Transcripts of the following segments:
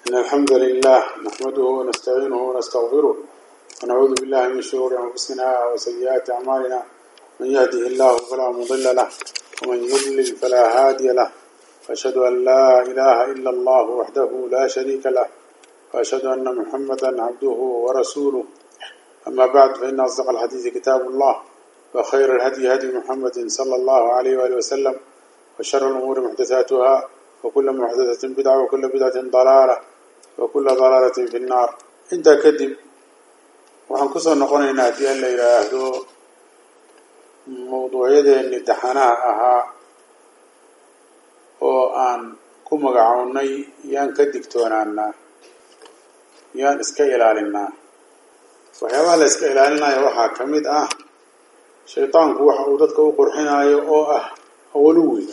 إن الحمد لله نحمده ونستعينه ونستغفره ونعوذ بالله من شرور أنفسنا وسيئات أعمالنا من يهده الله فلا مضل له ومن يضلل فلا هادي له وأشهد أن لا إله إلا الله وحده لا شريك له وأشهد أن محمدا عبده ورسوله أما بعد فإن أصدق الحديث كتاب الله وخير الهدي هدي محمد صلى الله عليه وآله وسلم وشر الأمور محدثاتها وكل محدثة بدعة وكل بدعة ضلالة وكل ضلالة في النار. انت كذب وحنكسر نقولنا دي أن لا يراهدو موضوع يدي أن امتحاناها وأن كم قعوني يان كدكتونانا يان اسكيلالنا وحيوال اسكيلالنا يوحى كميد شيطان كوحى وددك وقرحنا يو أولوي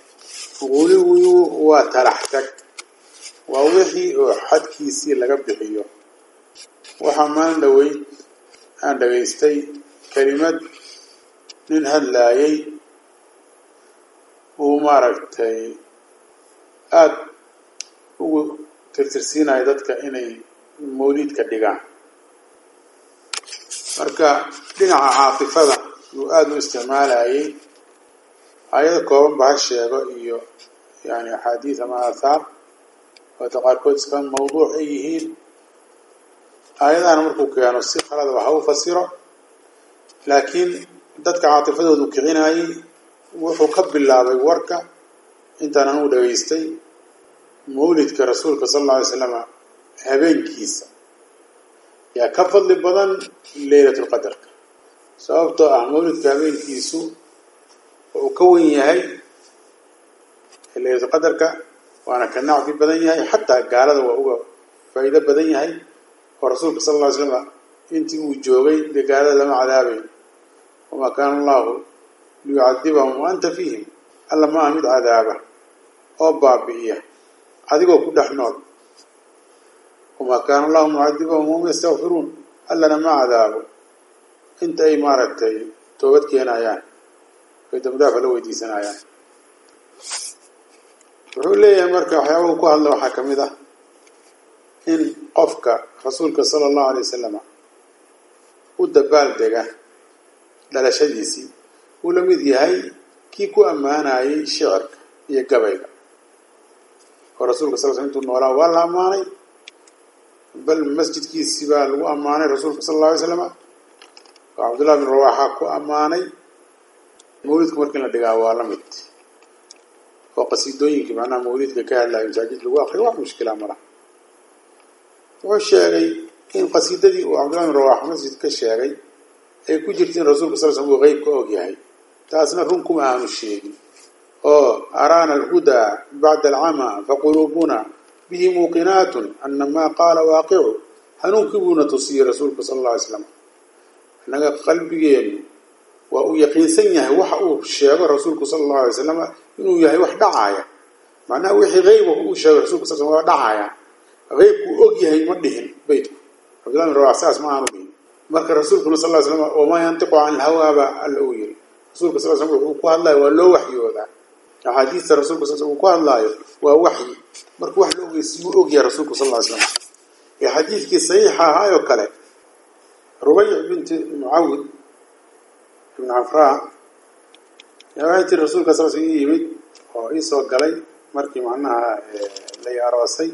وترحتك ووحي حدكيسي لغا بخيو وحمان دوي أن دغيستي كلمة من هلايي وماركتي آد ترترسينا يددك إني موليد كدقان marka dhinaca caaqifada uu aad u isticmaalay ayada kooban baa sheego iyo yani xadiis ama athar oo taqarkood kan mawduuc ay yihiin ayadana markuu keeno si khalad waxa uu fasiro laakiin dadka caatifadoodu kicinayay wuxuu ka bilaabay warka intaan uu dhageystay mawlidka rasuulka sallallahu alayhi wasallam habeenkiisa يا كفضل بدن ليلة القدر سببت مولد كامل كيسو وكون يهي ليلة القدر وأنا كناع في بدن يهي حتى قال هذا وهو فإذا بدن يهي ورسولك صلى الله عليه وسلم أنت وجوبي بقال لما عذابين وما كان الله ليعذبهم وأنت فيهم ألا ما أمد عذابه أو بابيه هذه كل حنود وما كان الله معذبهم وهم يستغفرون ألا ما عذابه انت أي ماركتي توبتك هنا يعني فإذا مدافع لو يديسنا يعني وحول لي يا مركة وحيوه كوه الله حكم ذا إن قفك رسولك صلى الله عليه وسلم ودبال دقا لا شديسي ولم يذي هاي كيكو أمانا أي شعرك يقبيك ورسولك صلى الله عليه وسلم نورا والله أماني بل مسجد كي السبال وأماني رسول صلى الله عليه وسلم وعبد الله بن رواحة وأماني مولدك مركن لدقاء وعلمت وقصيدوين كي معناه مولدك كان لا يمساجد لواقع واحد مشكلة مرة والشاقي إن قصيدة دي وعبد الله بن رواحة مسجد كالشاقي أي كجرتين رسول صلى الله عليه وسلم وغيب كأوكي تاسنا رنكم عام الشيء أرانا الهدى بعد العمى فقلوبنا به موقنات أن ما قال واقع هنوكبون تصير رسولك صلى الله عليه وسلم أنك قلبي ويقين سنيه وحقه الشيء رسولك صلى الله عليه وسلم إنه يهي وح دعاية معناه وحي غيبه هو الشيء رسولك صلى الله عليه وسلم دعاية غيبه أجيه مدهن بيته فبدأ من رواح ما عنه مرك رسولك صلى الله عليه وسلم وما ينطق عن الهوى الأويل رسولك صلى الله عليه وسلم وقال الله ولو وحي وذا حديث رسولك صلى الله عليه وسلم وقال الله ووحي marka wax loo geesiyo ogiya rasuulku sallallahu alayhi wasallam ee xadiiskii saxiixa ah oo kale Rubayy bint Muawid ibn Afra yawaanti rasuulka sallallahu alayhi wasallam yimid oo isoo galay markii macnaha la yaarasay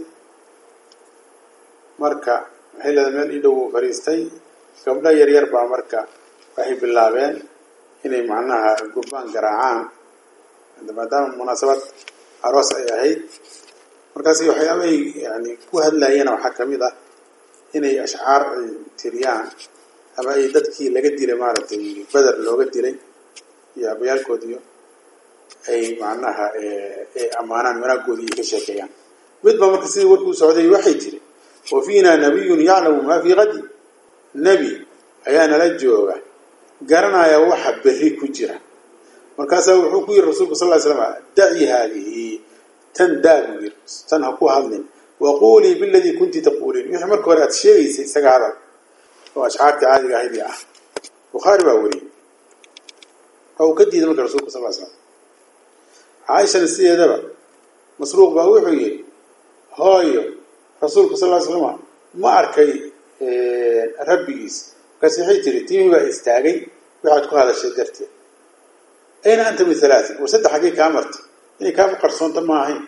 marka xilada meel ii dhow fariistay gabdha yar yar baa marka waxay bilaabeen inay macnaha gurbaan garaacaan maadaama munaasabad aroos ay ahayd markaas waxyaabay yani ku hadlayeen waxa kamid ah inay ashcaar tiriyaan ama ay dadkii laga dilay maaragtay badar looga dilay iyo abayaalkoodiyo ay macnaha amaanaan wanaaggoodii ka sheekeeyaan midba marka sidii warku socday waxay tiri wa fiina nabiyyun ya'lamu ma fi ghadi nabi ayaana la jooga garanaya waxa berri ku jira markaas wuxuu ku yiri rasuulku sallallahu alayhi wasallam da'i hadihi تنداغير تنهكو هذلين وقولي بالذي كنت تقولين يحمرك ولا تشيء سيساق هذا وأشعارك عادي هيدي بخاري باولي أو كدي دمك رسولك صلى الله عليه وسلم عايشة السيدة دبا مسروق باوحي هاي rasuulka sallallahu alayhi wasallam ma arkay rabbigiis kasi xitiri tiimi baa istaagay waxaad ku hadashay darteed ayna anta min thalathin wa saddex xaqi kaamarti inay ka qarsoonta ma ahayn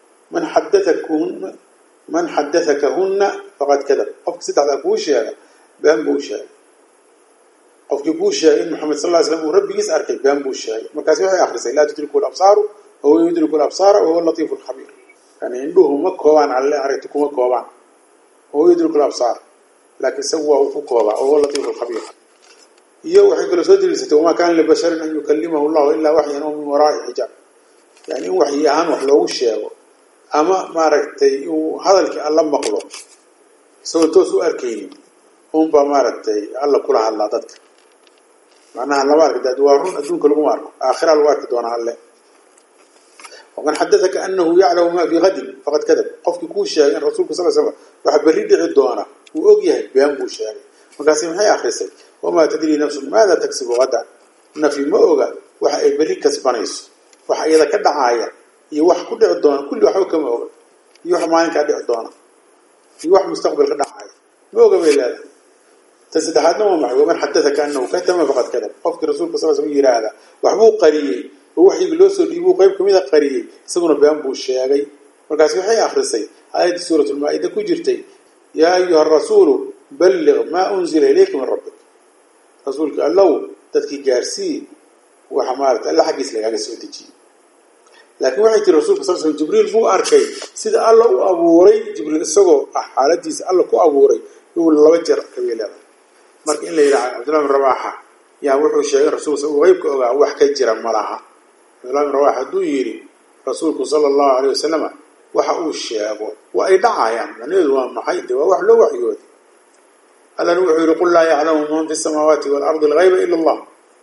man haddathakahunna faqad kadab qofka saddexda ku sheega baan buu sheegay qofkii ku sheegay in Muhammad sallallahu alayhi wasallam rabbigiis arkay baan buu sheegay markaas waxay akhrisay la tudriku al-absar wa huwa yudriku al-absar wa huwa al-latif al-khabir yani induhu ma koobaan alle aragti kuma koobaan huwa yudriku al-absar laakiin sawa uu kooba wa huwa al-latif al-khabir iyo waxay kala soo dirisatay ma kaan li basharin an yukallimahu Allah illa wahyan min wara'i hijab yani wahyi ahaan wax loogu sheego ama maaragtay uu hadalkii alla maqlo soo toos u arkayni ba maaragtay alla kula hadla dadka macnaha laba aragtay waa run adduunka lagu marko aakhira lagu arki doona alle ومن حدثك أنه يعلم ما في غد فقد كذب قفك كو شيء الرسول صلى الله عليه وسلم waxa bari dhici doona uu og yahay been buu sheegay markaas maxay akhrisay wama tadri nafsun maada taksibu gada nafi ma oga waxa ay bari kasbanayso waxa iyada ka dhacaya iyo wax ku dhici doona kulli waxa kama oga iyo wax maalinka dhici doona iyo wax mustaqbalka dhacaya ma oga meelada tasadahadna ma man حدثك أنه كتم فقد كذب qofka rasuulka sallallahu alayhi wasallam yiraahda waxbuu qariyay وحي لو سو ديبو قيب كميدا قريي isaguna been buu sheegay markaas waxay akhrisay aayad suuratul maa'ida ku jirtay ya ayuha rasuul balligh ma unzila ilayka min rabbik rasuulka allah dadkii gaarsii waxa maarta alla xaqiis lagaga soo dejiyay laakiin waxay tii rasuulka sallallahu alayhi wasallam jibriil buu arkay sida alla u abuuray jibriil isagoo xaaladiisa alla ku abuuray uu laba jeer ka weelada marka in la yiraahdo Abdullah bin Rawaha yaa wuxuu sheegay rasuulka uu qeybka ogaa wax ka jira malaha Abdullah Rawaha duu yiri rasuulku sallallahu alayhi wasallam waxa uu sheego wa ay dhacayaan macnaheedu waa maxay waa wax loo waxyooday alla wuxuu yiri qul la ya'lamu man fi samawati wal ardi al-ghayba illa Allah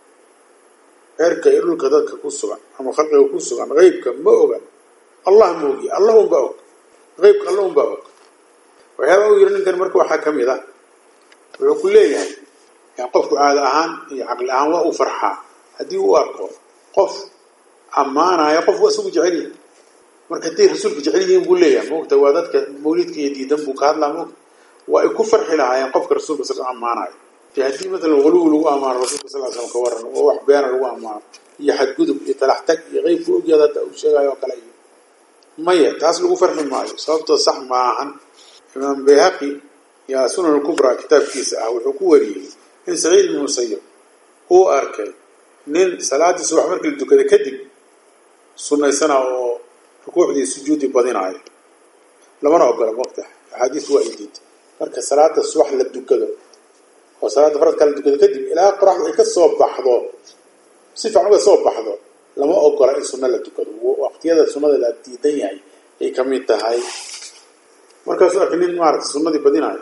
erka irulka dadka ku sugan ama khalqiga ku sugan qeybka ma oga Allah moogi Allah un baa og qeybka Allah un baa og waxa uu yiri ninkan markuu waxa kamid ah wuxuu ku leeyahay yaa qofku aad ahaan iyo aqal ahaan waa u farxa hadii uu arko qof amaanaya qof wasugu jecel marka tii rasuulku jecel yihiin buu leeyahay moogta waa dadka mawlidka iyo diidan buu ka hadlaa moog waa ay ku farxi lahaayeen qofka rasuulka sallallahu alayhi wasallam amaanaya hadii midna quluub lagu amaano rasuulka sallallahu alayhi wasallam ka waran oo wax been lagu amaano iyo xadgudub iyo talaxtag iyo qeybku ogyada uu sheegayo kala iyo maya taas lagu farxi maayo sababtoo sax ma ahan imaam bayhaqi ya sunan al-kubra kitabkiisa ah wuxuu ku wariyay in Sa'id ibn Musayyib uu arkay nin salaadii subax markii la tukaday kadib sunaysana oo rukuucdii sujuudi badinayo lama ogola waqti xadiis waa idid marka salaada subax la tukado oo salaada faradka la tukado kadib ilaa qoraxdu ay ka soo baxdo si fiican uga soo baxdo lama ogola in sunna la tukado waqtiyada sunnada la diidan yahay ay kamid tahay markaas arkay nin maaragtay sunnadii badinayo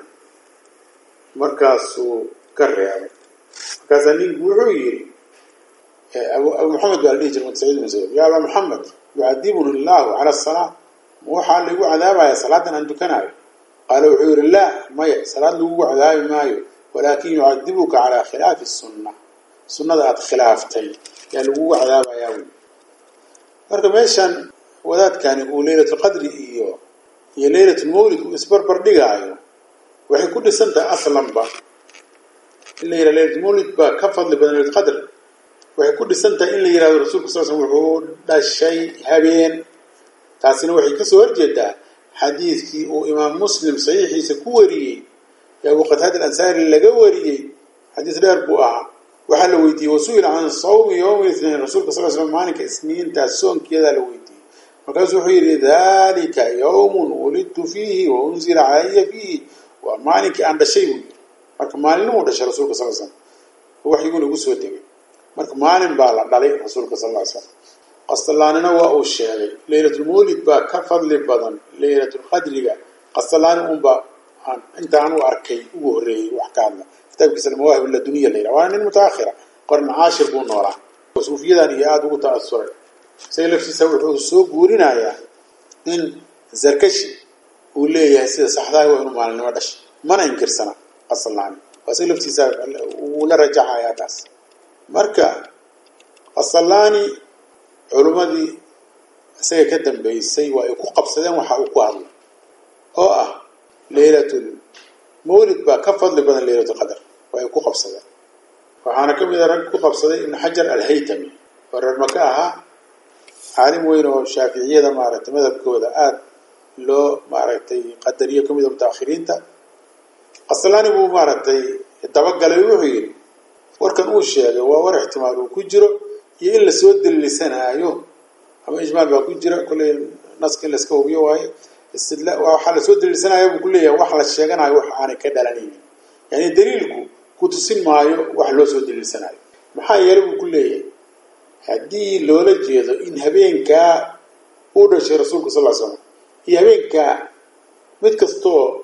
markaas uu ka reebay markaas nin wuxuu yiri أبو محمد قال لي جرمت سعيد بن زيد يا أبا محمد يعذبني الله على الصلاة وحال لقوا عذابها يا صلاة أن تكنعي قال وحير الله ما صلاة لقوا عذاب مايو ولكن يعذبك على خلاف السنة السنة ذات خلافتين يا لقوا عذابها يا ولي فرقميشان وذات كان يقول ليلة القدر إيوه هي ليلة المولد وإسبر بردقها أيوه وحي كل سنة أصلا با الليلة ليلة المولد با كفضل بدن ليلة القدر waxay ku dhisantahay in la yiraahdo rasuulku sallallahu alayhi wasallam wuxuu dhashay habeen taasina waxay ka soo horjeedaa xadiiskii uu imaam muslim saxiixiisa ku wariyay ee Abu Qatada al-Ansari laga wariyay xadiis dheer buu ahaa waxa la weydiiyay wasuul aan sawm yawm ithnain rasuulku sallallahu alayhi wasallam maalinka isniinta soonkeeda la weydiiyay markaas wuxuu yiri dalika yawmun wulidtu fihi wa unzila alayya fihi wa maalinka aan dhashay marka maalin uu dhashay rasuulku sallallahu alayhi wasallam waxay ugu soo degay marka maalin baa la dhalay rasuulka sallallahu alayhi wasallam qaslaanina waa uu sheegay laylatul mawlid baa ka fadli badan laylatul qadriga qaslaan ba inta aanu arkay ugu horeeyay wax ka hadla kitabkiisa mawaahib la dunya layla waa nin mutaakhira qarn 10 buu noolaa suufiyadan iyo aad ugu taasuray sayfkiisa wuxuu soo guurinayaa in zarkashi uu leeyahay sida saxda ah inuu maalinimo dhashay mana inkirsana qaslaan waa sayfkiisa uu la rajaxayaa taas marka asalani culumadii isaga ka dambeysay waa ay ku qabsadeen waxa uu ku hadlay oo ah ليلة المولد بكفض لبدن ليلة القدر ويكون قبصة وحنا كم إذا رجع قبصة ابن حجر الهيثمي ورمكاها عالم وينه شافعية ده معرفة ماذا بكودة لو معرفة قدرية كم إذا متأخرين تا أصلاً أبو معرفة التوقع ليوحين وركن أوشياء وور احتماله كجرو يإلا سود اللسان أيوه أما إجمال بكجرو كل الناس كل سكوبيه وهاي استدلاء وحال سود اللسان أيوه كلية وحال الشيغان أيوه عن كذا لنيني يعني دليلكم كتسين معايو وحلو سود اللسان أيوه محايا كلية هدي لولا جيدو إن هبين كا ودش رسولك صلى الله عليه وسلم هي هبين كا متكستو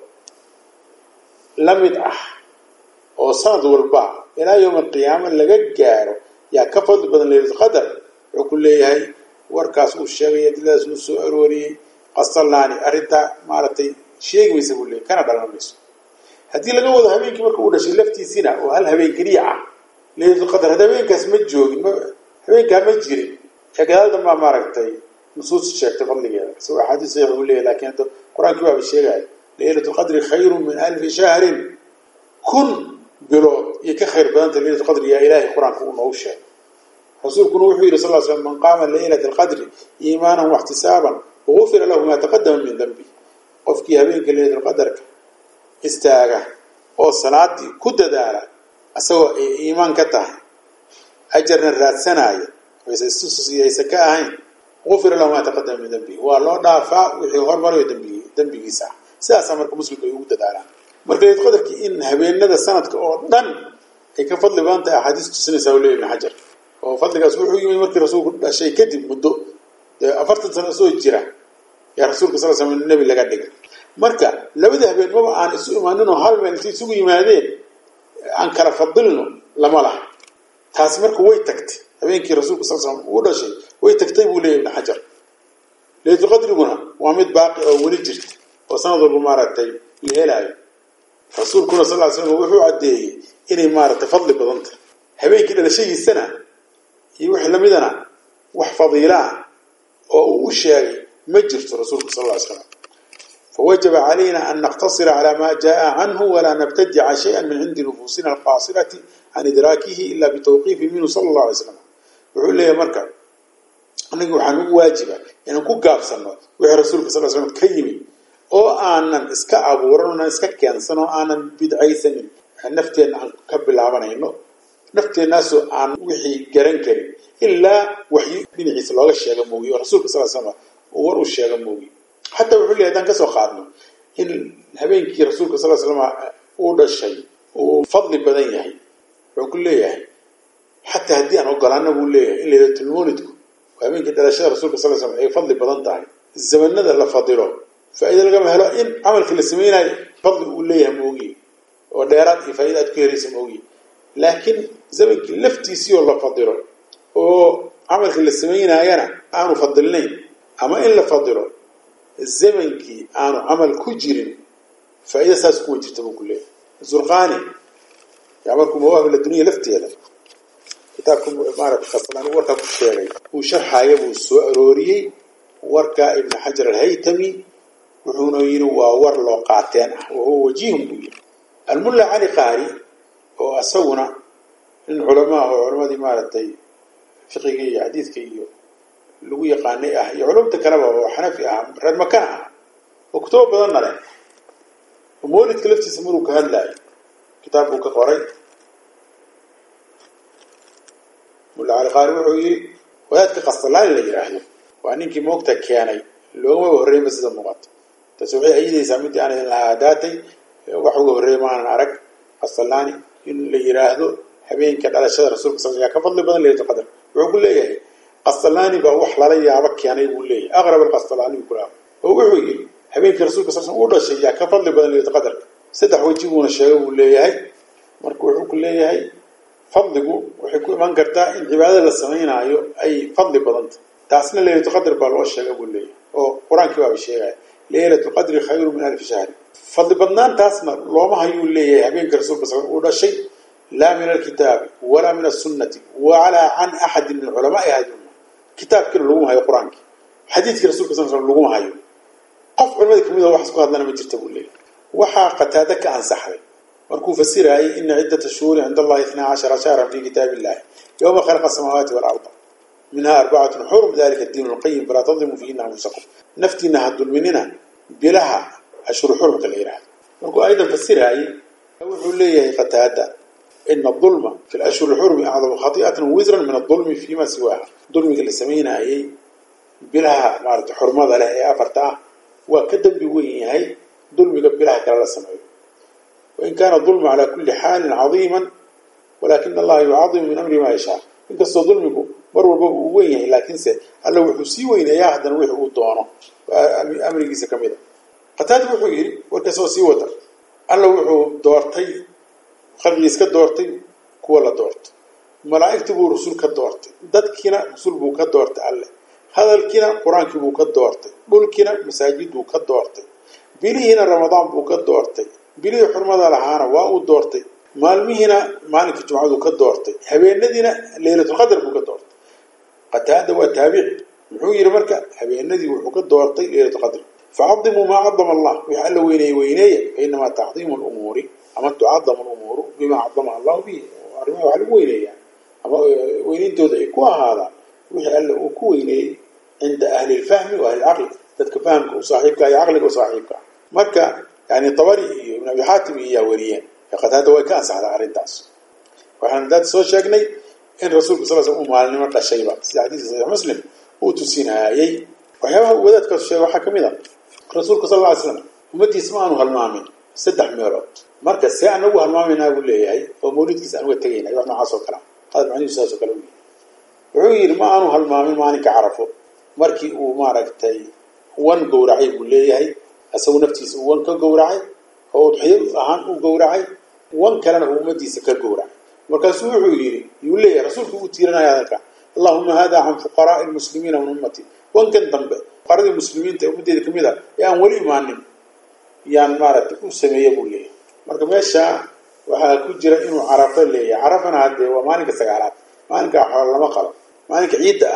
لم oo sanad walba ilaa yawm qiyaama laga gaaro ya ka fadl badan leeyahay qadar wuxuu ku leeyahay warkaas uu sheegay dilaas uu soo arooriyay qasalani arinta maaratay sheegaysa buu leeyahay kana dhalanayso hadii laga wado habeenkii markuu u dhashay laftiisina oo hal habeen kaliya ah leeyahay qadar habeenkaas ma joogin habeenka ma jirin shaqada ma maaratay nusuus sheegtay fadligeeda soo xadiis ay uu leeyahay laakiin quraanku waa sheegay leeyahay qadri khayrun min alf shahrin kun بلود يكخير بدنت ليلة القدر يا إلهي قرآن كونه وشاء رسولك نوحي صلى الله عليه وسلم من قام ليلة القدر إيمانا واحتسابا وغفر له ما تقدم من ذنبه قفكي هبينك ليلة القدر استاغا أو صلاة كد دارا أسوى إيمان كتاه أجرنا الرات سنايا ويسسسي يسكاهين غفر له ما تقدم من ذنبه والله دافع ويحور مروا ذنبه ساسا مركب مسلم يقود دارا markay qadarkii in habeenada sanadka oo dhan ay ka fadli badan tahay xadiis tusinaysa wali ibn hajar oo fadligaas wuxuu yimid markii rasuulku dhashay kadib muddo 40 sano soo jira ya rasuulku sallallahu alayhi wasallam nabi laga dhigay marka labada habeen ma aan isu imaanino hal meel isugu yimaadeen aan kala fadilno lama laha taas markuu way tagtay habeenkii rasuulku sallallahu alayhi wasallam uu dhashay way tagtay buu leeyahay ibn hajar leeyahay qadriguna waa mid baaqi oo wali jirta oo sanad walba maaratay leelaayo رسولكم صلى الله عليه وسلم وحو عديه إني مارت فضل بضنت هبين كده لشيء السنة يوحي لمدنا وحفظيلا وشاري مجرت رسولك صلى الله عليه وسلم فوجب علينا أن نقتصر على ما جاء عنه ولا نبتدع شيئا من عند نفوسنا القاصرة عن إدراكه إلا بتوقيف منه صلى الله عليه وسلم وحول لي مركب أنه حنو واجبا يعني نكون قابسا وحي رسولك صلى الله عليه وسلم كيمي oo aanan iska abuurano iska keensano aanan bidcaysanin nafteena aan ka bilaabanayno nafteena soo aan wixii garan karin illa wixii dhinaciisa looga sheego mooyay rasuulka sallallahu alayhi wasallam war uu sheego mooyay hatta wuxuu leeyahay ka soo qaadno in habeenkii rasuulka sallallahu alayhi wasallam uu dhashay oo fadli badan yahay wuxuu ku leeyahay hatta hadii aan ogolaano buu leeyahay in leeyahay mawlidku habeenkii dhalashada rasuulka sallallahu alayhi wasallam ay fadli badan tahay zamanada la fadilo فإذا لقى مهلا إن عمل كل سمينا فضل وليه موجي وديرات فائدة كثيرة موجي لكن زمن كلفتي سي الله فضله وعمل كل سمينا أنا فضلني أما إن لفضله الزمن كي أنا عمل كجير فإذا ساس كوجي تبو كله زرقاني يعملكم مواهب الدنيا لفتي هذا كتابكم إمارة خاصة أنا وركا كشيري وشرح يبو السؤروري وركا ابن حجر الهيثمي وحنا ينو ورلو قاتين وهو وجيهم بيه الملا علي قاري وأسونا العلماء وعلماء دي مالتي فقهية حديث كيو لغوية قانئة علوم تكربة وحنفي رد مكانها وكتب بدنا له ومولد كلفت يسمونه كهلا كتابه كقري ملا علي قاري وعي وياتك قصلان اللي يراحله وأنك موقتك كياني لو ما بهرين بس إذا مقط تسوي أيدي سامدي أنا العاداتي وحوجه الريمان عرق الصلاني اللي يراهدو حبين كده على شجر رسولك صلى الله عليه وسلم كفضل بدن ليلة القدر ويقول لي الصلاني بروح لي عبك يعني يقول لي أغرب القصلاني يقولها هو يقول حبين كرسولك صلى الله عليه وسلم ولا شيء كفضل بدن ليلة القدر سدح ويجيبون الشيء يقول لي هاي مركو يقول لي هاي فضلكو وحكوا من قرتا العبادة للسمين أي فضل بدنت تاسنا ليلة القدر بالوش يقول لي أو قرآن كباب الشيء ليلة القدر خير من 1000 شهر فضل بدنان تاسنا لو ما هيقول لي حبين كرسول بس ولا شيء لا من الكتاب ولا من السنة ولا عن أحد من العلماء هذا كتاب كله لقوم هاي قرآنك حديث كرسول بس لقوم هاي قف علماء كم إذا واحد سكوا هذا ما جرت أقول لي وحا قتادك عن سحر مركو فسرها إن عدة الشهور عند الله 12 شهرا في كتاب الله يوم خلق السماوات والأرض منها 4 حرم ذلك الدين القيم فلا تظلموا فيهن أنفسكم نفتنا هدول مننا بلها أشهر حرم كالإيراد مركو أيضا فسرها وحو ليه قتادة إن الظلم في الأشهر الحرم أعظم خطيئة وزرا من الظلم فيما سواها ظلم اللي سمينا أي بلها مارت حرمات لها أفرتها وكدب بوين هي ظلم بلها كلا السماوي وإن كان الظلم على كل حال عظيما ولكن الله يعظم من أمر ما يشاء إن قصة ظلمكم مروا بوين لكن الله وحسي وين ياهدن وحو دونه أمر جيسا كميدا قتاد وحو يري وكسو سيوتا الله وحو دورتي خلقيس كدورتي كولا دورت ملائكة بو رسول كدورتي دادكينا رسول بو كدورت الله هذا الكينا قرآن بو كدورتي بولكينا مساجد بو كدورتي بليهنا رمضان بو كدورتي بليه حرمة لهانا واو دورتي مالميهنا مالك الجمعة كدورتي هبيندينا ليلة القدر بو كدورتي قتادة وتابع محوير مركا هبيندي وحو كدورتي ليلة القدر فعظموا ما عظم الله ويحلوا وينيه فإنما تعظيم الأمور أما تعظم الأمور بما عظمها الله به وعلمه وحلوا وينيه أما وينين تودعكوا هذا ويحلوا وكوينيه عند أهل الفهم وأهل العقل تتكفهمك وصاحبك يا عقلك وصاحبك مركا يعني طبري ابن أبي حاتم يا وريان فقد هذا هو كأس على أرنتاس وحنا ذات سو شاقني إن رسول صلى الله عليه وسلم معلم مرقى الشيبة في حديث صحيح مسلم وتسينها يي وحيوها وذات كأس الشيبة حكمنا رسول صلى الله عليه وسلم ومدي اسمانه هالمامين سدح ميرات مركا سيعنه هالمامين هاقول لي هاي ومولد كيس أنه التقين أيوة احنا عاصوا الكلام هذا معني ساسو كلامي عوير ما أنه هالمامين ما أنك عرفه مركي وماركتي وان قورعي يقول لي هاي أسوي نفتيس وان كقورعي أو تحيل أهان وقورعي وان كلنا أمديس كقورعي مركز وحويري يقول لي رسولك وتيرنا يا ذاك اللهم هذا عن فقراء المسلمين من أمتي وان كان ذنبه فقراء المسلمين تأمدي ذكر ماذا يعني ولي مانن يعني مارت أسمي يقول لي مركز ماشى وهكجر إنه عرفه لي عرفنا هذا ومانك سجارات مانك حول ما قال مانك عيدة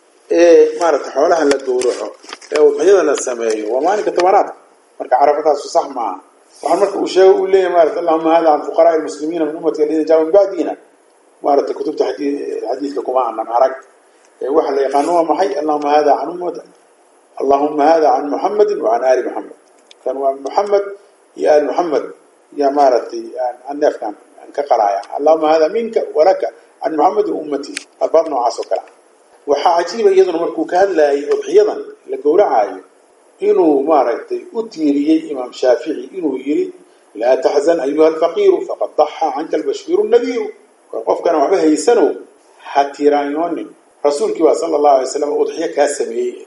مارت حولها للدوروح أو حيلا للسماء ومانك تمرات مركز عرفتها صح معه وعمرك وشاو لي مارت اللهم هذا عن فقراء المسلمين من أمتي الذين جاءوا من بعدنا مارت كتبت حديث لكم عنا معرك وحل يقانوها محي اللهم هذا عن أمة اللهم هذا عن محمد وعن آل محمد كانوا محمد يا آل محمد يا مارتي عن نفكان عن كقرايا اللهم هذا منك ولك عن محمد وأمتي البطن وعصو كلام وحاجيب أيضا مركو كان لا أضحيضا لقورعاي إنه مارتي أتيري إمام شافعي إنه يري لا تحزن أيها الفقير فقد ضحى عنك البشير النذير وقف كانوا عبها يسنوا حتى رانيوني رسولك صلى الله عليه وسلم أضحية كاسمية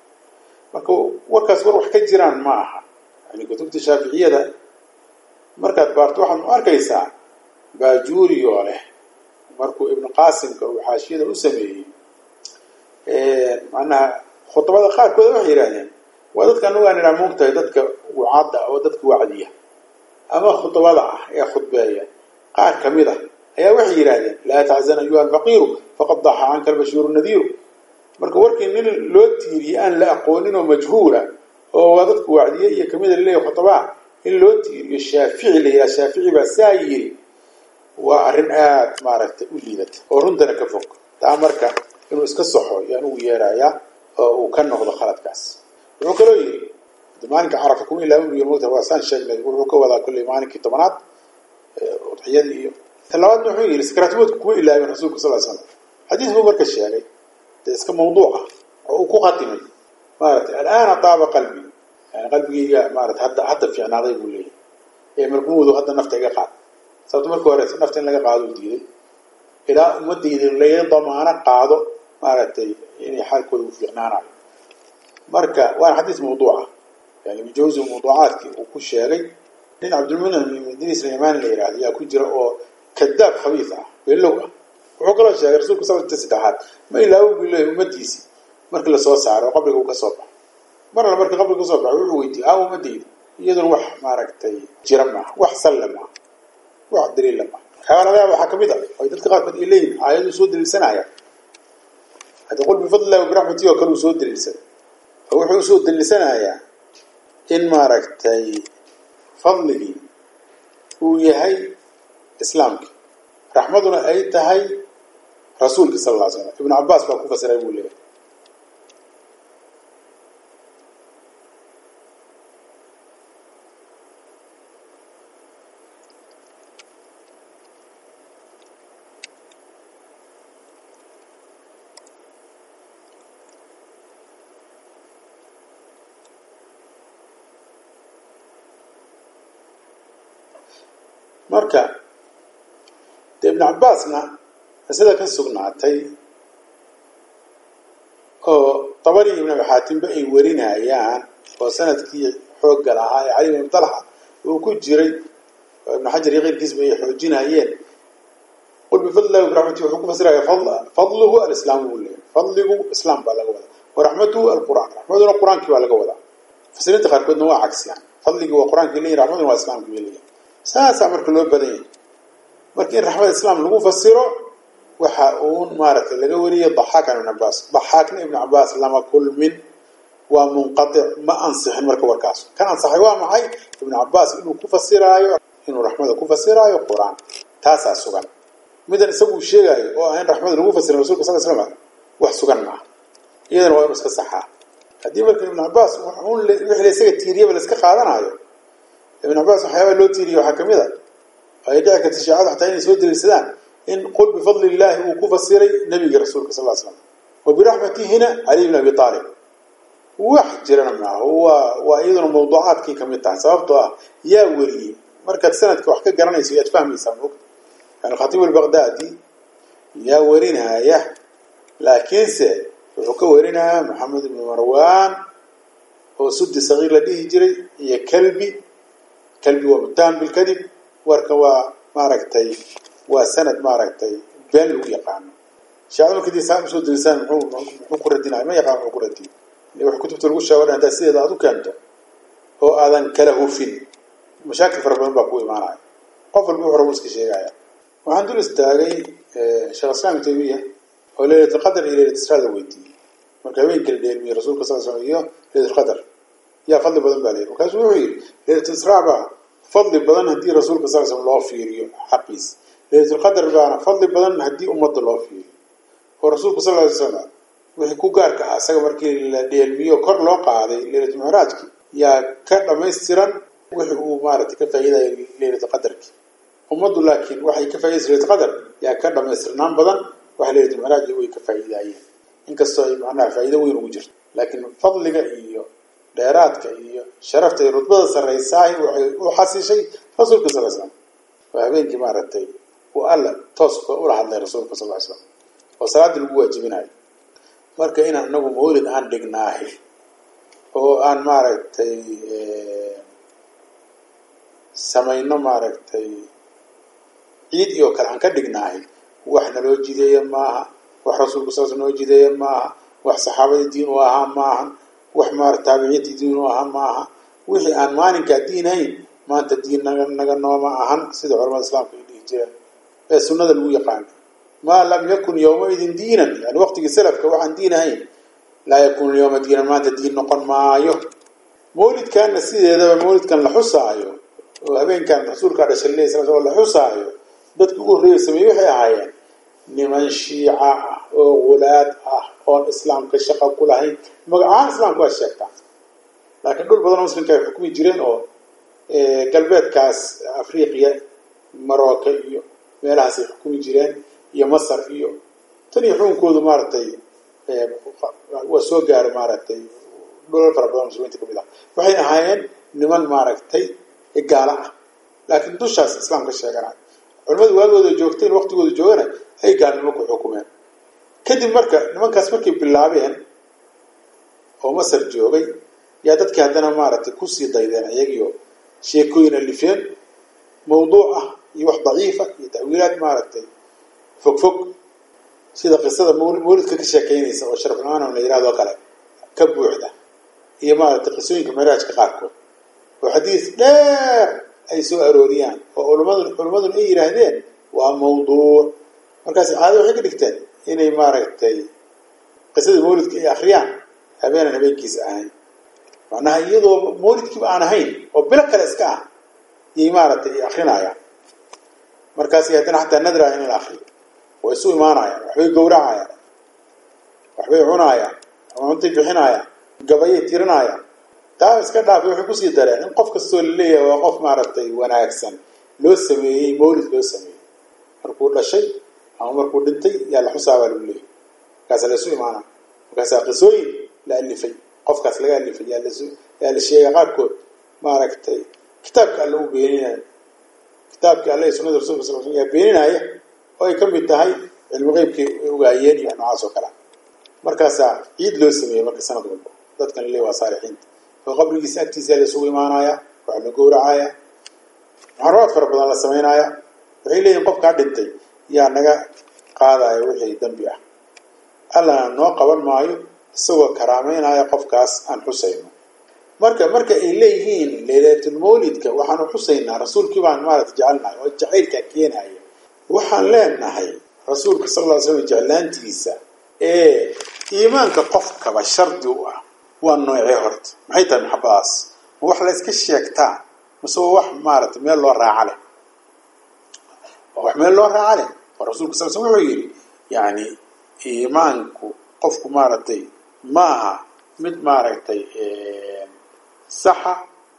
وكاس وروح كجيران معها يعني كتبت شافعية ده مركز بارت واحد أركيسا باجوري وله مركو ابن قاسم كوحاشية ده أسميه معناها خطبة خار كذا وحيرانين وذلك أنه أنا ممكن ذلك وعادة أو ذلك وعدية أما خطبة يا خطبة قال كميرة هي وحيرانين لا تحزن أيها الفقير فقد ضحى عنك البشير النذير مركو وركن من لوتيري أن لا أقولنه مجهولة وذلك وعدية هي كميرة اللي خطبة اللوتيري الشافعي اللي هي شافعي بساير وأرنات مارت وليدت ورندنا كفوق تعمرك إنه إسكسحه يعني ويرايا وكان نقض خلط كاس وكله يري دمانك عرفكم إلا من يموت واسان شغله وكوا ذا كل مانك تمنات وضحية ثلاث نحوي السكراتوت كم إلا من رسولك صلى الله عليه وسلم حديث هو مركز يعني تسك موضوع وقاتمي مارت الآن طاب قلبي يعني قلبي مارت حتى في عناضي يقول لي إيه مركوذ وحتى نفتح قاعد صوت مركو ورث نفتح لقى قاعد وديده إلى أمدي اللي ضمانة قاعده مارتي يعني حال كله في عنانا مركا وانا حديث موضوعه يعني بجوز الموضوعات وكل شيء لأن عبد المنعم من دين سليمان اللي يراد يا كجرا كذاب خبيثة باللغة وعقل الشيء رسولك صلى الله عليه وسلم ما إلا هو بالله مديسي مركا لصوص سعر وقبل وكصوبة مرة مركا قبل وكصوبة ويدي أو مديد يدر وح ماركتي جرمه وح سلمه وح دليل لما حاول عليها حكمتها ويدك قاعد إليه عايز سود السنة يعني هتقول بفضل الله وبرحمته وكلوا سود اللسان هو سود اللسان يعني إن ماركتي fadligii uu yahay islaamkii raxmaduna ay tahay rasuulka sallallahu alayhi wasallam ibn Abbas baa ku fasiray buu leeyahay marka ibn Abbasna sida ka sugnaatay oo Tabari ibn Hatim ba ay warinayaan oo sanadkii xoog galahay Ali ibn Talha uu ku jiray ibn Hajar qeyrkiis bay xoojinayeen qul bi fadlihi wa rahmatihi wuxuu ku fasiray fadluhu al-islam fadluhu islam baa laga wadaa wa rahmatuhu al-Qur'an rahmaduna quraanki baa laga wadaa fasirinta qaarkoodna waa cagsiyan fadligu waa quraanki leeyahay rahmaduna waa islaamki leeyahay saasa marka loo badan markii rahmada islaam lagu fasiro waxa uu maaragtay laga wariyay Dhahhak ibn Abbas Dhahhakna ibn Abbas lama kulmin waa munqati ma ansixin marka warkaas kan ansaxay waa maxay ibn Abbas inuu ku fasiraayo inuu rahmada ku fasiraayo quraan taasa sugan midan isagu sheegayo oo aan rahmada lagu fasiro rasuulka sallallahu alayhi wasallam wax sugan ma iyadana waa iska saxa hadii marka ibn Abbas wuxuu wixii isaga tiiriyay la iska qaadanayo ibn Abbas waxyaabo loo tiiriyo waxa kamid ah ay dadka tishaacada xataa inay soo dirisadaan in qul bi fadlillahi uu ku fasiray nabiga rasuulka sallallahu alayhi wasallam wa bi rahmatihi Ali ibn Abi Talib wax jirana ma waa iyaduna mawduucaadkii kamid tahay sababtoo ah yaa wariye marka sanadka wax ka garanayso yaad fahmaysaa yani Khatib al-Baghdadi yaa warinaya laakiinse wuxuu ka warinaya Muhammad ibn Marwan oo sudi sagiir la dhihi jiray iyo kalbi wa mutaan bil kadib warka maaragtay waa sanad maaragtay been lagu yaqaan shaacir kadib saam soo dirisaan wuxuu ku radinay ma yaqaan wuxuu ku radin wuxuu kutubta lagu sheegay inta sideeda aad u keento oo aadan kala hufin mashaakil farabadan baa ku imaanaya qof walba wuxuu iska sheegaya waxaan dul istaagay shakhsiyan tabiya oo leeyahay qadar iyo leeyahay weydiin marka haweenka dheelmiyay rasuulka sallallahu alayhi wasallam iyo leeyahay qadar يا فضل بدن بالي وكاس وحي ليلة الإسراء فضل بدن هدي رسولك صلى الله عليه وسلم الله فيه حقيس ليلة القدر بقى فضل بدن هدي أمة الله فيه ورسولك صلى الله عليه وسلم وحي كوكارك أساق مركي الديالمية وكر لوقع هذه ليلة معراجك يا كرنا ميسترا وحي أمارة كفايدة ليلة قدرك أمة لكن وحي كفايدة ليلة قدر يا كرنا ميسترا نام بدن وحي ليلة معراج وحي كفايدة إنك الصعيب عنها فايدة وين وجر لكن فضلك إيه dheeraadka iyo sharafta iyo rutbada sareysaay oo xasishay rasuulka sallallahu alayhi wasallam habeenkii maaragtay oo alla toos u hadlay rasuulka sallallahu alayhi wasallam oo salaad lagu waajibinayo marka in anagu mawlid aan dhignaahay oo aan maaragtay samayno maaragtay ciid iyo kale aan ka dhignaahay waxna loo jideeyay maaha wax rasuulka sallallahu alayhi wasallam loo jideeyay maaha wax saxaabada diin u ahaa maaha wax maar taabiciinta diin oo maaha wixii aan maalinka diinayn maanta diin naga nooma ahan sida culimada islaamka ay dhigeen ee sunnada lagu yaqaan ma lam yakun yawma idin diinan yani waqtiga salafka waxaan diinayn la yakun yawma diinan maanta diin noqon maayo mawlidkan sideedaba mawlidkan la xusaayo oo habeenkan rasuulka sallallahu alayhi wasallam la xusaayo dadku ugu horeeyay waxay ahaayeen niman shiica oo walaad ah oo islaamka shaqo ku lahayn magacaan islaamku waa sheegtaa laakiin dhul badan oo muslimka ay xukumi jireen oo galbeedkaas Afriqiya Marocco iyo meelahaas ay xukumi jireen iyo Masar iyo tani xukunkoodu maartay waa soo gaar maartay dhul fara badan muslimiinta kamid ah waxay ahaayeen niman maartay gaala ah laakiin dushaas islaamka sheeganaa culimadu waagooda joogteen waqtigooda joogana ay gaalnimo ku xukumeen kadib marka nimankaas markay bilaabeen oo Masar joogay yaa dadkii haddana maaragtay ku sii daydeen ayagiyo sheekooyin alifeen mawduuc ah iyo wax daciif ah iyo ta'wiilaad maaragtay fog sida qisada mawlidka ka sheekeynaysa oo sharaf la'aan la yiraahdo kale ka buuxda iyo maaragtay qisooyinka miraajka qaarkood oo xadiis dheer ay soo arooriyaan oo culimadu ay yiraahdeen waa mawduuc markaas caado waxay ka dhigteen inay maaragtay qisada mawlidka ay akhriyaan habeenkiisa ahayn macnaha iyadoo mawlidkii aan ahayn oo bila kale iska ah imaarata akhrinaaya markaas yaadana hatta nadra in al-akhri way soo imaanaya waxay gowracaya waxbay cunaya cunti bixinaya gabayay tirinaya taa iska dhaafay wuxuu ku sii dareen in qof kastoo leeyahay waa qof maaratay wanaagsan loo sameeyay mawlid loo sameeyay markuu dhashay ama markuu dhintay yaa la xusaaba lagu leeyahay kaas la soo imaana kaas qisooyin la alifay qofkaas laga alifay yaa la sheegay qaarkood maaratay kitaabka Allah uu beeninay kitaabka Allah sunnada rasuulka sallallahu alayhi wasallam beeninaya oo ay kamid tahay cilmi qaybkii ogaayeen iyo noocaas oo kale markaas ciid loo sameeyay marka sanad walba dadkan leeyahay saalixiin oo qabrigiisa agtiisa la soo imaanaya waxa la gowracaya marwaad fara badan la sameynaya waxay leeyihiin qofka dhintay yaa naga qaadaya wixii dambi ah Allah noo qaban maayo isagoo karaameynaya qofkaas aan xusayno marka ay leeyihiin leelatul mawlidka waxaan xusaynaa rasuulkii baan maarad jecelnahay oo jaceylka keenaya waxaan leenahay rasuulka sallallahu alayhi wasallam jeclaantiisa iimaanka qofka ba shardi u ah waa noocee horta maxay tahay maxabadaas wax la iska sheegtaa masoo wax maarad meel loo raacale wax meel loo raacale rasuulka sallallahu alayhi wasallam wuxuu yiri yaani iimaanku qofku maaratay maaha mid maaratay saxa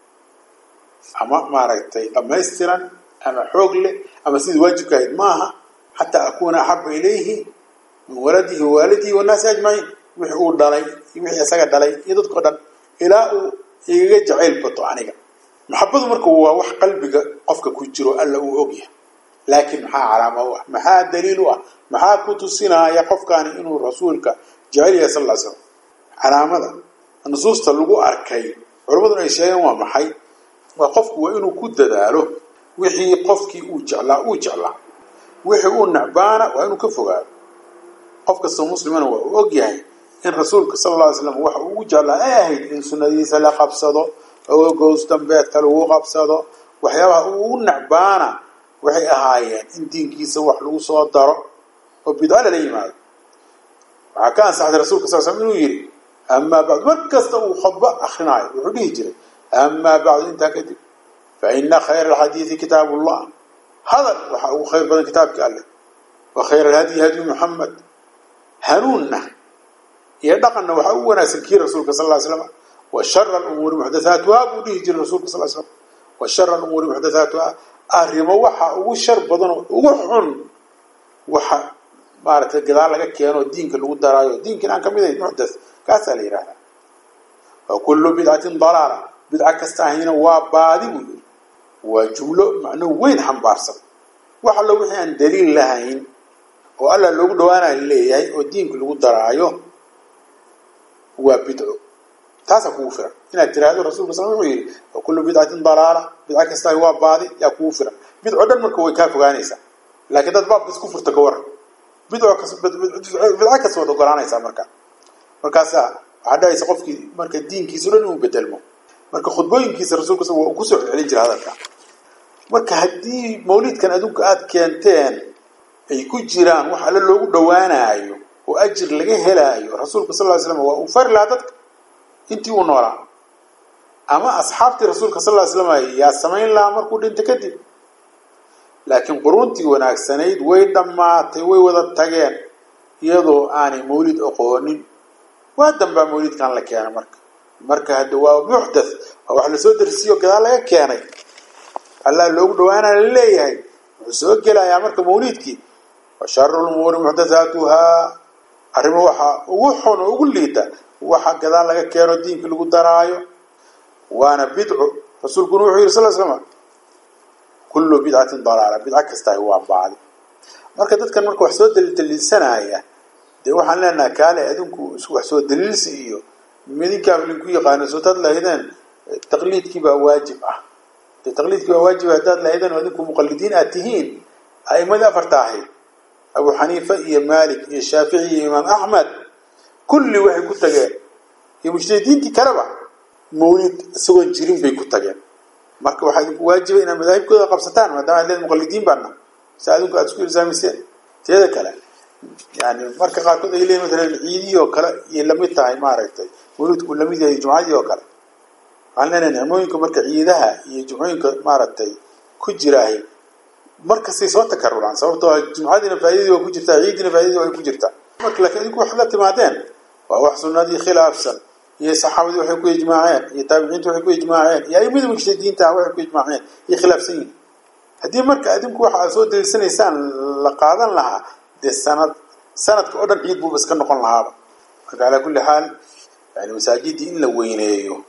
ama maaratay dhameystiran ama xoog leh ama sidii waajibka ahayd maaha hatta akuna habba ilayhi min waladihi wa walidihi wa nas ajma'in wuxuu dhalay wixii asaga dhalay iyo dadka dhan ilaa uu iga jacayl bato aniga maxabadu markuu waa wax qalbiga qofka ku jiro alla uu ogyahay laakiin maxaa calaamo ah maxaa daliil ah maxaa ku tusinaya qofkaani inuu rasuulka jacayl yahay sallallahu alayhi wasallam calaamada nusuusta lagu arkay culimadu ay sheegeen waa maxay waa qofku waa inuu ku dadaalo wixii qofkii uu jeclaa wixii uu nacbaana waa inuu ka fogaado qofka soo muslimana waa uu ogyahay in rasuulka sallallahu alayhi wasallam waxa uu jeclaa ay ahayd in sunnadiisa la qabsado oo goos dambeedka lagu qabsado waxyaabaha uu nacbaana waxay ahaayeen in diinkiisa wax lagu soo daro oo bid'a la yimaado waxa ka ansaxay rasuulka sallallahu alayhi wasallam inuu yiri أما بعد مركزته وخطبة أخناي وحديه جري أما بعد أنت كذب فإن خير الحديث كتاب الله هذا هو خير بدن كتابك الله وخير الهدي هدي محمد هنونا يدقنا وحونا سكير رسولك صلى الله عليه وسلم وشر الأمور محدثاتها بوديه جري رسولك صلى الله عليه وسلم وشر الأمور محدثاتها أهرم وحا وشر بدن وحن وحا مارت الجدال لك كيانو دينك اللي ودرايو دينك أنا كمية محدث كاسل يراها وكل بدعة ضلالة بدعة كستاهينة وبادي وجملة معنى وين حنبارسة وحلو وحي عن دليل لهين وقال لو دوانا اللي هي ودينك اللي ودرايو وبدعو تاسا كوفر هنا تراهد الرسول صلى الله عليه وسلم وكل بدعة ضلالة بدعة كستاهينة وبادي يا كوفر بدعو دمك ويكافو غانيسا لكن ده باب بس كفر تكور بدعة كسوة غانيسا markaas hadaysa qofkii marka diinkiisa dhan uu bedelmo marka khudbooyinkiisa rasuulka uu ku soo celin jiray hadalka marka hadii mawlidkan adunka aad keenteen ay ku jiraan wax alla loogu dhawaanayo oo ajir laga helayo rasuulka sallallahu alayhi wasallam waa uu far la dadka intii uu noolaa ama asxaabtii rasuulka sallallahu alayhi wasallam yaa sameyn la markuu dhinta kadib laakiin quruntii wanaagsanayd way dhamaatay way wada tageen iyadoo aanay mawlid aqoonin وادم مولد كان لك يعني مركه هذا محدث او احنا سو درسيو كذا لا كeenay الله لو دوانا لليهي سو غلايا marka mawlidki washarul umur muhdathatuha arimu waxa ugu xun ugu liita waxa gada laga keeno diinka lagu daraayo waana bid'u rasuulku wuxuu yiri sallallahu alayhi wasallam kullu bid'atin dalalah bid'a kasta waa baad marka dadkan marka wax soo daliilsanaya waxaan leenahay kaale adinku isku wax soo daliilsi iyo midinka ku yaqaan soo tad lahaydeen taqliidkii baa waajib ah taqliidkii waa waajib hadaad lahaydeen adinku muqallidiin aatihiin aymada afartaahi Abu Hanifa iyo Malik iyo Shafi'i iyo Imam Ahmad kulli waxay ku tageen iyo mujtahidiintii kaleba mawlid soo jirin bay ku tageen marka waxa idinku waajib inaad madahibkooda qabsataan maadaama aad muqallidiin baana saadinku aad isku ilsaamiseen teeda kale يعني marka qaar kood ay leeyahay midna ciidiyo kala iyo lamid tahay maaragtay wuludku lamid yahay jumcadii oo kale waxaan leenahay nimooyinka marka ciidaha iyo jumcooyinka maaragtay كجراهي مركز صوت تكرر عن صوته جمعتنا فايدة وكجرتا عيدنا فايدة وكجرتا لكن يكون حلت معدين وأحسن نادي خلاف سن يا صحابة وحكوا إجماعين يا تابعين وحكوا إجماعين يا يمد مجتهدين تعوا وحكوا إجماعين يخلاف سنين هذه مركز أديم كوا حاسود السنة سنة لقاعدن لها دي سنة كأردن عيد بو بس كنا قلنا هذا على كل حال يعني مساجد إلا وينيو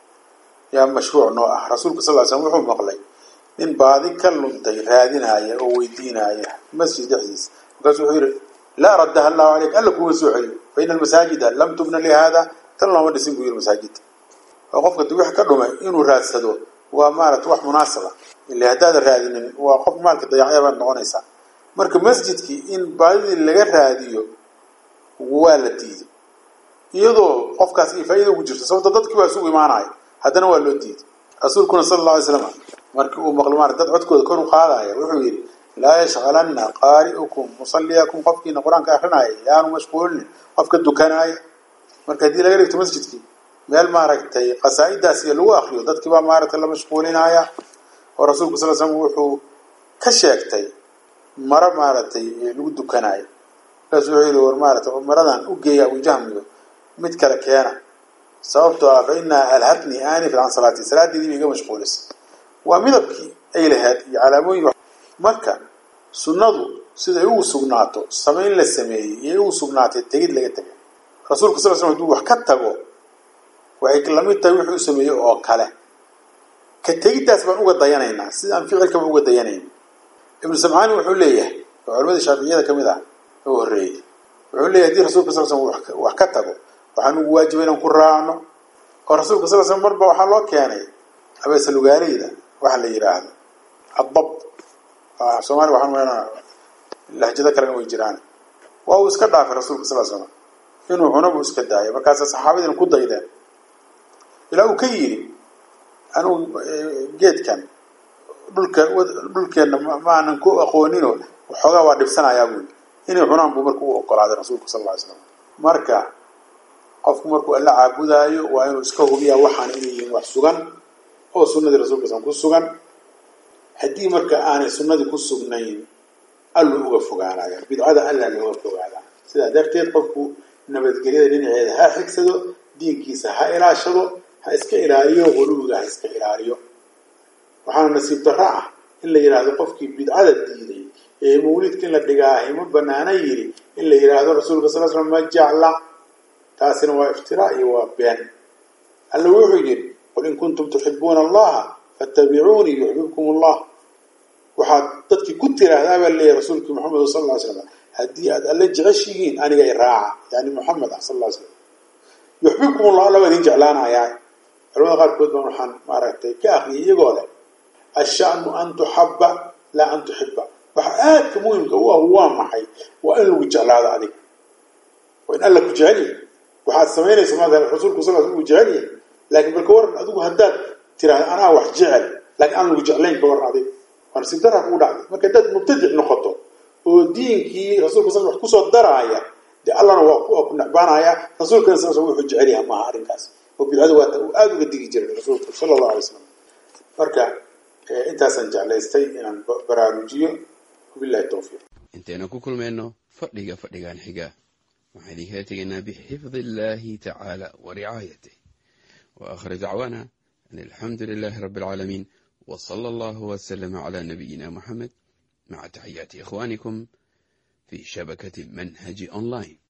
يا مشروع نوع رسولك صلى الله عليه وسلم وحوم مقلي من بعد كلهم تيرادين هاي أو ويدين هاي مسجد عزيز وقالوا لا ردها الله عليك قال لك هو سوحي فإن المساجد لم تبنى لهذا تلا ما دسين بير المساجد وقفك تبيح كرمه إنه راسده ومارت وح مناسبة اللي هداد الرادين وقف مالك ضياعية بان نغنيسا مركب مسجدك إن بعد اللي غير راديو والديد يدو قفك فايدة وجرت سوى ضدك واسوي معنا هذا هو اللي رسولكم صلى الله عليه وسلم مركب مقلمان دد عدكود كانوا قادايا wuxuu yiri la yashghalanna qari'ukum musalliyakum qofkina quraanka akhrinaya yaanu mashquulin qofka dukanaya marka hadii laga dhigto masjidkii meel maaragtay qasaidaas iyo lagu akhriyo dadkii baa maaragtay la mashquulinaya oo rasuulku sallallahu alayhi wasallam wuxuu ka sheegtay mara maaragtay lagu dukanaya kaas wuxuu yiri war maaragtay maradan u geeya u jahmiyo mid kale keena sababtoo ah inna alhatni ani fi salati salaadii iga mashquulis ومدبكي أي لهاد علاموي مركا سنادو سيدا يو سغناتو سمين للسمي يو سغناتي تجد لغتك رسولك صلى الله عليه وسلم وحكتاقو وحكلامي التويح يسميه أو كاله كتجد أسبان أوغا ديانينا سيدا أنفعل كما أوغا ديانين ابن سمعاني وحول ليه وعلماء الشافعية كم ذا هو الرئي وحول ليه دي رسولك صلى الله عليه وسلم وحكتاقو وحنو واجبين قرآنه ورسولك صلى الله عليه وسلم مربع وحالله كاني أبا سلوغاني ذا وحن يراهد الضبط سومالي وحن وينا لهجة كلنا ويجران وهو اسكت في رسول صلى الله عليه وسلم إنه عنب اسكت داعي فكاس الصحابة الكود ضيدا إلى أكيري أنا جيت كان بلك ما نكو أخوانينه وحقا وعد سنة يقول إنه عنب بمركو وقال هذا رسول صلى الله عليه وسلم مركا قف مركو ألا عبوداي وإنه اسكه بيا وحن إليه وحسوغان oo sunnada rasuulka san ku sugan hadii marka aanay sunnada ku sugnayn allu uga fogaanaya bidcada alla looga fogaada sida darteed qofku nabadgelyada dhinaceeda ha xigsado diinkiisa ha ilaashado ha iska ilaaliyo qulubiga ha iska ilaaliyo waxaana nasiib darro ah in la yiraahdo qofkii bidcada diiday ee mawlidka la dhigaahay ma banaana yiri in la yiraahdo rasuulka sallallahu alayhi wasallam ma jacla taasina waa iftiraa iyo waa been alla wuxuu yiri قل إن كنتم تحبون الله فاتبعوني يحببكم الله وحد تدك كتير هذا اللي رسولك محمد صلى الله عليه وسلم هدي اللي جغشين أنا جاي راعة يعني محمد صلى الله عليه وسلم يحببكم الله لو ينجع لنا يعني لو قال كنت مرحن ما رأيت كأخي يقول الشأن أن تحب لا أن تحب وحقات مهم هو محي وإن لو يجعل هذا عليك وإن قال لك جعلي وحد سمينا اسمه هذا الرسول صلى الله عليه وسلم جعلي لكن بالكور أدوه هداد ترى أنا واحد جعل لكن أنا وجعلين كور هذه وأنا سيدرها أقول هذا ما كداد مبتدع نخطه ودين كي رسول الله صلى الله عليه وسلم كسر دراية دي الله نوقفه كنا بنايا رسول الله صلى الله عليه وسلم يحج عليها ما هارين كاس وبالعدوات وأدو قد يجري رسول صلى الله عليه وسلم فركع أنت سنجع ليستي إن برامجيه وبالله التوفيق أنت أنا كل منه فرق عن حجاه وحديثنا بحفظ الله تعالى ورعايته وآخر دعوانا أن الحمد لله رب العالمين وصلى الله وسلم على نبينا محمد مع تحيات إخوانكم في شبكة منهج أونلاين.